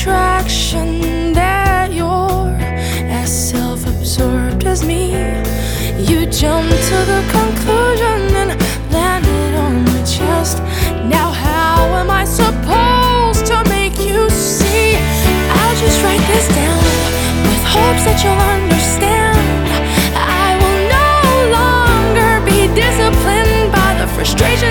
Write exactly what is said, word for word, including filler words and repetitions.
attraction that you're as self-absorbed as me. You jumped to the conclusion and landed on my chest. Now how am I supposed to make you see? I'll just write this down with hopes that you'll understand. I will no longer be disciplined by the frustration